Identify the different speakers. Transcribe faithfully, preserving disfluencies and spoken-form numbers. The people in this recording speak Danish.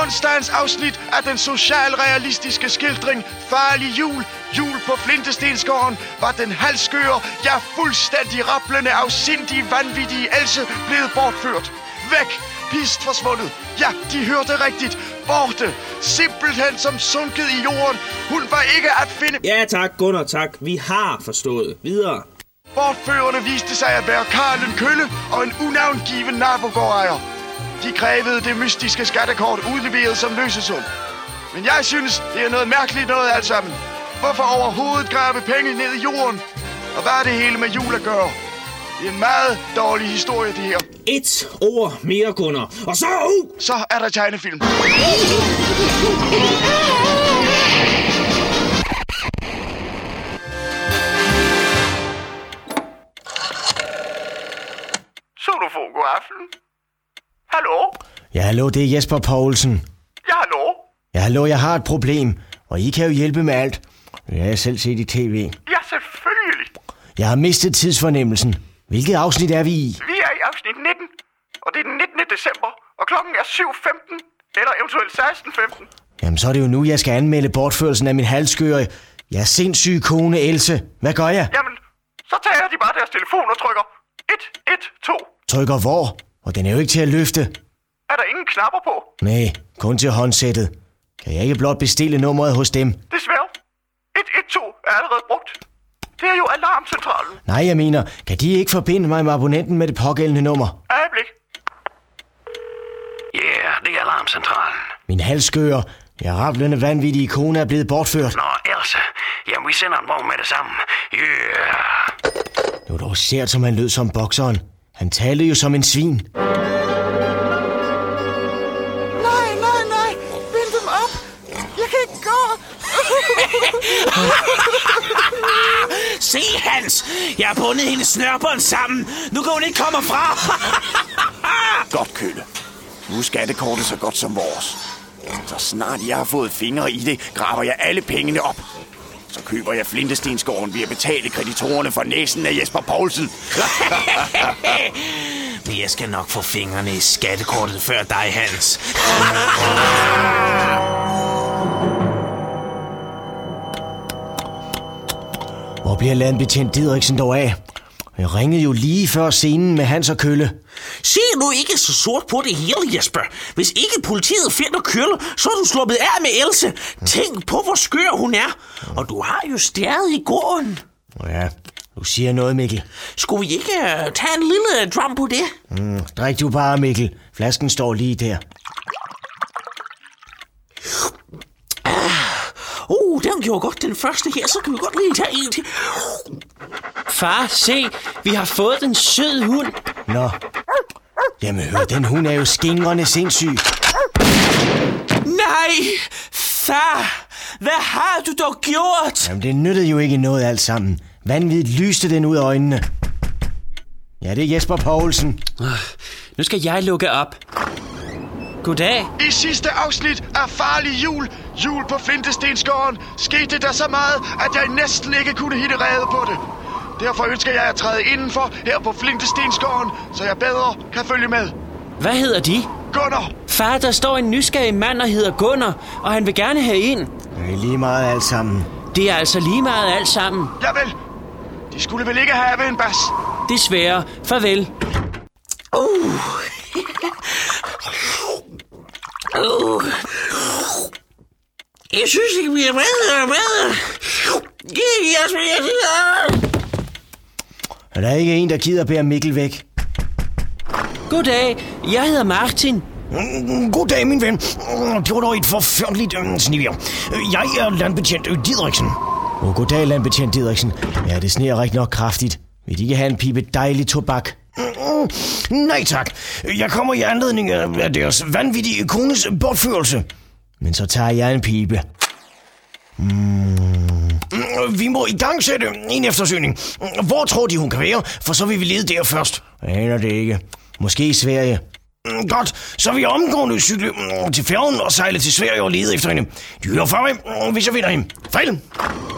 Speaker 1: onsdagens afsnit af den socialrealistiske skildring Farlig jul, jul på Flintestensgården, var den halvskøre, ja fuldstændig rablende, afsindige, vanvittige Else blevet bortført. Væk! Pist forsvundet. Ja, de hørte rigtigt. Borte. Simpelthen som sunket i jorden. Hun var ikke at finde...
Speaker 2: Ja tak, Gunnar, tak. Vi har forstået. Videre.
Speaker 1: Bortførerne viste sig at være Karlen Kølle og en unavngiven nabogårdejer. De krævede det mystiske skattekort udleveret som løsesum. Men jeg synes, det er noget mærkeligt noget alt sammen. Hvorfor overhovedet grave penge ned i jorden? Og hvad er det hele med jul at gøre? Det er en meget dårlig historie, det her.
Speaker 2: Et ord mere, Gunnar. Og så... Uh!
Speaker 1: Så er der tegnefilm.
Speaker 3: Solofon, god aften. Hallo?
Speaker 4: Ja, hallo, det er Jesper Poulsen.
Speaker 3: Ja, hallo?
Speaker 4: Ja, hallo, jeg har et problem, og I kan jo hjælpe med alt. Det har jeg selv set i tv.
Speaker 3: Ja, selvfølgelig.
Speaker 4: Jeg har mistet tidsfornemmelsen. Hvilket afsnit er vi i?
Speaker 3: Vi er i afsnit nitten, og det er den nittende december, og klokken er syv femten, eller eventuelt seksten femten.
Speaker 4: Jamen, så er det jo nu, jeg skal anmelde bortførelsen af min halvskøre, ja, sindssyge kone Else. Hvad gør jeg?
Speaker 3: Jamen, så tager de bare deres telefon og trykker et et to.
Speaker 4: Trykker hvor? Og den er jo ikke til at løfte.
Speaker 3: Er der ingen knapper på?
Speaker 4: Nej, kun til håndsættet. Kan jeg ikke blot bestille nummeret hos dem?
Speaker 3: Desværre. et et to er allerede brugt. Det er jo alarmcentralen.
Speaker 4: Nej, jeg mener, kan de ikke forbinde mig med abonnenten med det pågældende nummer?
Speaker 3: Øjeblik. Ja, yeah, det er alarmcentralen.
Speaker 4: Min halvskøre, jeg rablende vanvittige kone er blevet bortført.
Speaker 3: Nå, Else. Jamen, vi sender en vogn med det samme. Ja. Yeah.
Speaker 4: Det var dog sært, som han lød som bokseren. Han talte jo som en svin.
Speaker 5: Nej, nej, nej. Bind dem op. Jeg kan ikke gå.
Speaker 2: Se, Hans! Jeg har bundet hendes snørbånd sammen. Nu kan hun ikke komme fra.
Speaker 6: Godt, Kølle. Nu er skattekortet så godt som vores. Så snart jeg har fået fingre i det, graver jeg alle pengene op. Så køber jeg Flintestensgården ved at betale kreditorerne for næsen af Jesper Poulsen.
Speaker 2: Men jeg skal nok få fingrene i skattekortet før dig, Hans.
Speaker 4: Hvor bliver landbetjent Didriksen dog af? Jeg ringede jo lige før scenen med Hans og Kølle.
Speaker 2: Se nu ikke så sort på det hele, Jesper. Hvis ikke politiet finder Kølle, så er du sluppet af med Else. Tænk på, hvor skør hun er. Og du har jo stjæret i gården.
Speaker 4: Ja, du siger noget, Mikkel.
Speaker 2: Skulle vi ikke uh, tage en lille drum på det?
Speaker 4: Mm, drik du bare, Mikkel. Flasken står lige der.
Speaker 2: Uh, den gjorde godt, den første her. Så kan vi godt lige tage en til.
Speaker 7: Far, se, vi har fået en sød hund.
Speaker 4: Nå. Jamen hør, den hund er jo skingrende sindssyg.
Speaker 2: Nej, far, hvad har du dog gjort?
Speaker 4: Jamen det nyttede jo ikke noget alt sammen. Vanvittigt lyste den ud af øjnene. Ja, det er Jesper Poulsen.
Speaker 7: Nu skal jeg lukke op. Goddag.
Speaker 1: I sidste afsnit af Farlig jul, jul på Flintestensgården, skete der så meget, at jeg næsten ikke kunne hitte rede på det. Derfor ønsker jeg at træde indenfor her på Flintestensgården, så jeg bedre kan følge med.
Speaker 7: Hvad hedder de?
Speaker 1: Gunnar!
Speaker 7: Far, der står en nysgerrig mand, der hedder Gunnar, og han vil gerne have ind.
Speaker 4: Det er lige meget alt sammen.
Speaker 7: Det er altså lige meget alt sammen.
Speaker 1: Javel. De skulle vel ikke have en bas?
Speaker 7: Desværre. Farvel.
Speaker 2: Uh. Uh. Jeg synes ikke, vi er med og med.
Speaker 4: Er der ikke en, der gider bære Mikkel væk?
Speaker 7: Goddag, jeg hedder Martin.
Speaker 4: Goddag, min ven. Det var dog et forfærdeligt øh, snevejr. Jeg er landbetjent øh, Didriksen. Oh, goddag, landbetjent Didriksen. Ja, det sneer rigtig nok kraftigt. Vil de ikke have en pibe dejlig tobak? Mm, nej tak. Jeg kommer i anledning af deres vanvittige kones bortførelse. Men så tager jeg en pibe. Mm. Vi må i gang sætte en eftersøgning. Hvor tror de, hun kan være? For så vil vi lede der først. Jeg aner det ikke. Måske i Sverige. Godt, så vil jeg omgående cykle til færgen og sejle til Sverige og lede efter hende. De hører farve, hvis jeg finder hende. Fejl!